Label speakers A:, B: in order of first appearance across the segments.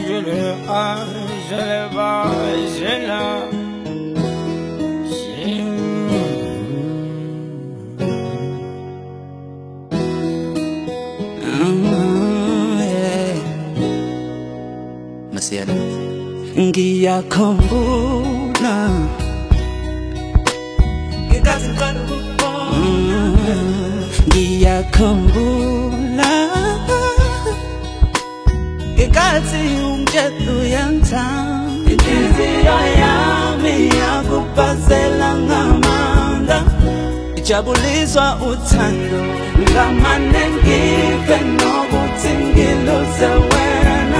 A: Ngiyakhumbula ngiyakhumbula ngenkathi umthetho uyangithanda inhliziyo yami yakubhazela ngamandla ijabuliswa uthando ngamane ngife nokuthi ngiluze wena.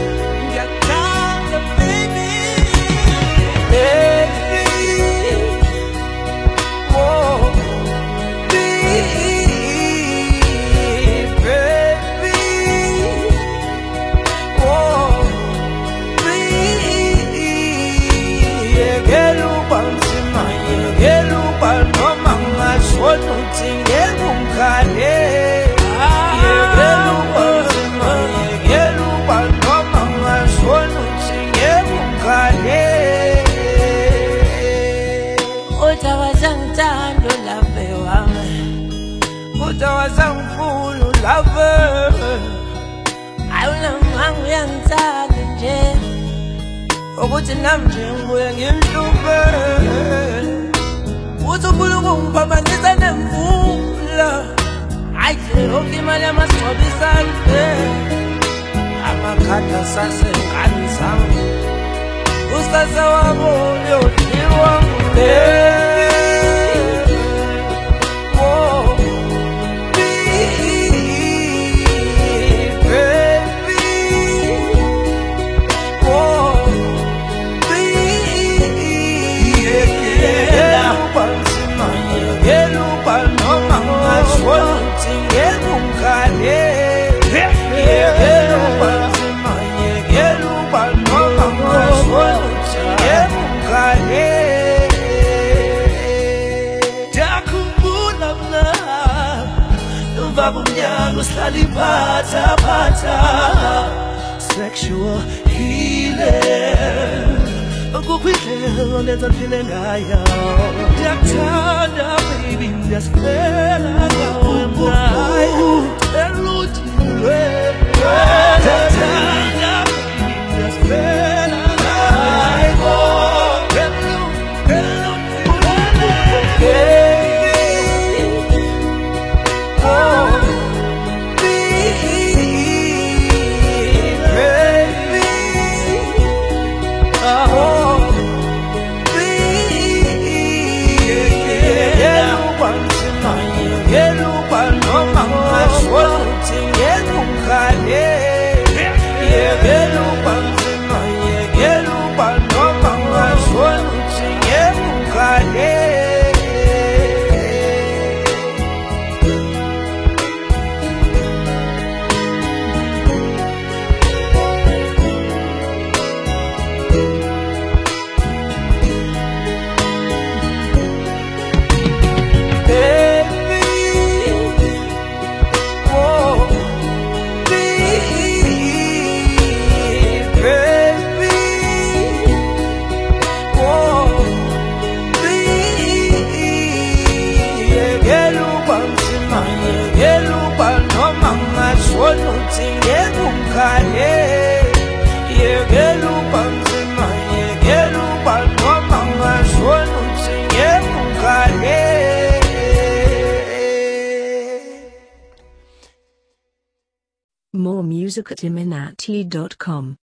B: Utawazangfulu lover awulangang uyangithanda nje ukuthi nami nje ngibuye ngimhluphe uthi ufuna ukungiphambanisa nemvula hayi nje yonke imali yamasingcwabisane amakhadi asasengane zami usase wabo uyodliwa Pata sexual healing ukukhwihlela lenza ngifile ngayo ndiyakuthanda baby ndiyasiphela ngawe mnayo eludilwe ndiyakuthanda baby ndiyasiphela ngayo
C: More music at iminati.com.